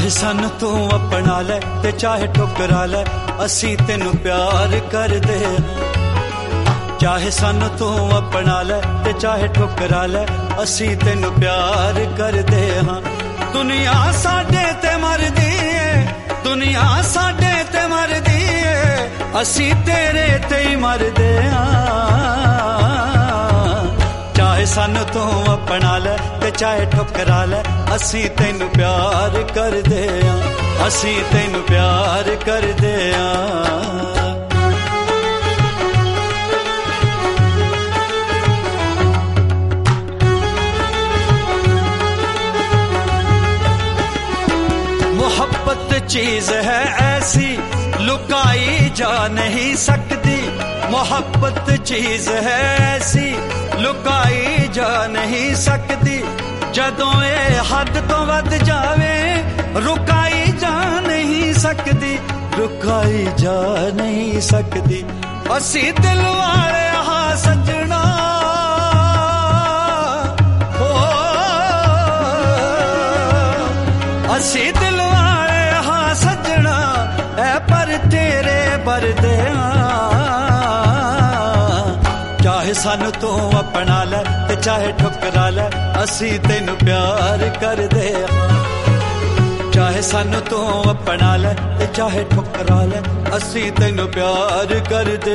चाहे सन तू अपना ले ते चाहे ठुकरा ले, असी तेनू प्यार कर दे। चाहे सन तू अपना ले ते चाहे ठुकरा ले, असी तेनू प्यार कर दे। हाँ दुनिया साडे ते मरदी है, दुनिया साडे ते मरदी है, असी तेरे ते ही मरदे हाँ। चाहे सन तू अपना ले ते चाहे ठुकरा ले, असी तेनू प्यार कर दे, असी तेनू प्यार कर दे। मोहब्बत चीज है ऐसी लुकाई जा नहीं सकती, मोहब्बत चीज है ऐसी लुकाई जा नहीं सकती, जदों ये हद तो वध जावे रुकाई जा नहीं सकती, रुकाई जा नहीं सकती। असी दिल वाले हाँ सजना ओ, असी दिल वाले हाँ सजना ऐ पर तेरे बरदे। चाहे सन तू अपना ले ते चाहे ठुकरा ले, असी तेनू प्यार कर दे। चाहे सन तू अपना ले ते चाहे ठुकरा ले, असी तेनू प्यार कर दे।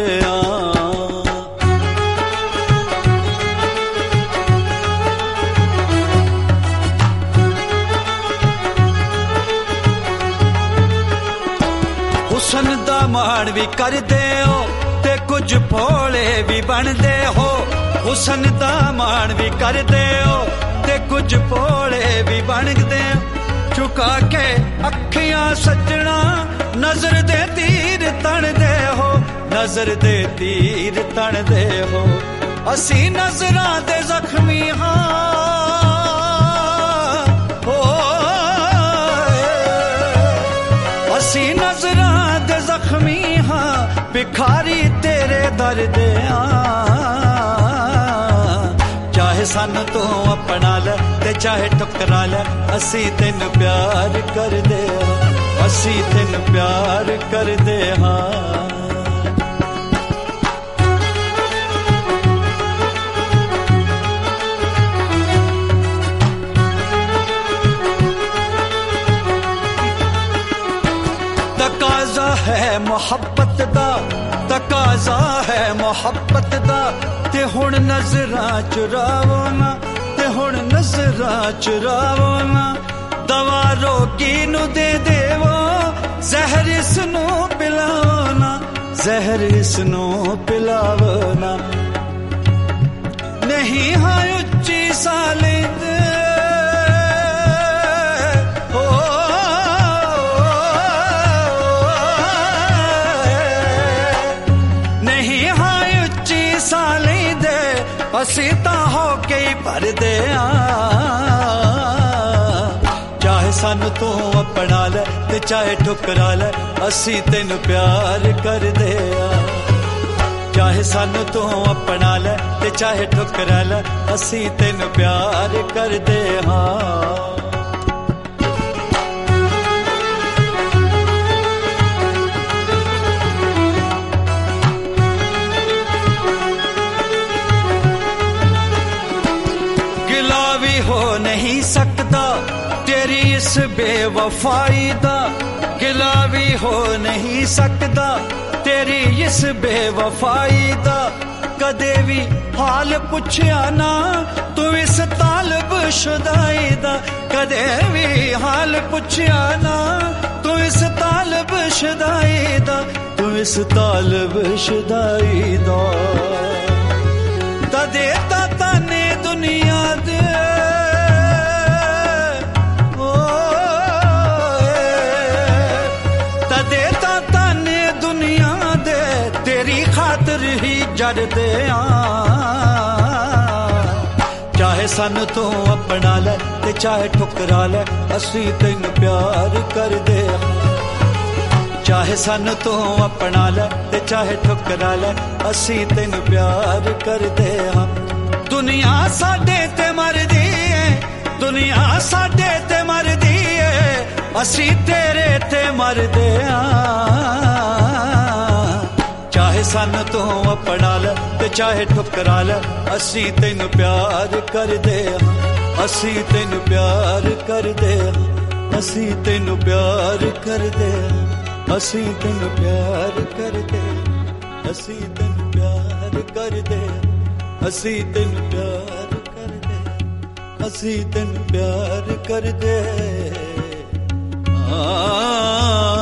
हुसन दा मान भी कर दे हो ते कुछ भोले भी बनदे हो, हुसन दा मान भी कर दे हो ते कुछ भोले भी बनदे हो। चुका के अखियां सजना नजर दे तीर तन दे हो, नजर दे तीर तन दे हो। असी नजरां दे जख्मी हाँ हो, असी नजरां दे जख्मी हाँ, भिखारी तेरे दर्द चाहे सन तू अपना ले ते चाहे ठुकरा ले, असी तेनू प्यार कर दे, असी तेनू प्यार कर दे हाँ। तकाजा है मोहब्बत दा, तकाजा है मोहब्बत दा, ते हुण नजरां चुरावो ना, ते हुण नजरां चुरावो ना। दवा रोगी नू दे देवो, जहर इसनू पिलावो ना, जहर इसनू पिलावो ना। नहीं हाँ उच्ची साले दे असी तां हो के ही भर दे। चाहे सन तू अपना ले ते चाहे ठुकरा ले, असी तेनू प्यार कर दे। चाहे सन तू अपना ले ते चाहे ठुकरा ले, असी तेनू प्यार कर दे हाँ। हो नहीं सकता तेरी इस बेवफाई दा, गिला भी हो नहीं सकता तेरी इस बेवफाई दा। कदे भी हाल पुछया ना तू इस तालब शुदाई दा, कदे भी हाल पुछया ना तू इस तालब शुदाई दा, तू इस तालब शुदाई दा। तदे ताता ने दुनिया दे जड़ दे चाहे सन तू अपना ले ते चाहे ठुकरा ले, असी तेनू प्यार कर दे। चाहे सन तू अपना ले ते चाहे ठुकरा ले, असी तेनू प्यार कर दे। दुनिया साडे ते मरदी है, दुनिया साडे ते मरदी है, ਅਸੀਂ ਤੇਰੇ ਤੇ ਮਰਦੇ ਆਂ। ਚਾਹੇ ਸਾਨੂੰ ਤੂੰ ਆਪਣਾ ਲੈ ਤੇ ਚਾਹੇ ਠੁਕਰਾ ਲੈ, ਅਸੀਂ ਤੈਨੂੰ ਪਿਆਰ ਕਰਦੇ ਆਂ, ਅਸੀਂ ਤੈਨੂੰ ਪਿਆਰ ਕਰਦੇ ਆਂ, ਅਸੀਂ ਤੈਨੂੰ ਪਿਆਰ ਕਰਦੇ ਆਂ, ਅਸੀਂ ਤੈਨੂੰ ਪਿਆਰ ਕਰਦੇ ਆਂ, ਅਸੀਂ ਤੈਨੂੰ ਪਿਆਰ ਕਰਦੇ ਆਂ, ਅਸੀਂ ਤੈਨੂੰ ਪਿਆਰ ਕਰਦੇ ਆਂ, ਅਸੀਂ ਤੈਨੂੰ ਪਿਆਰ ਕਰਦੇ ਆਂ।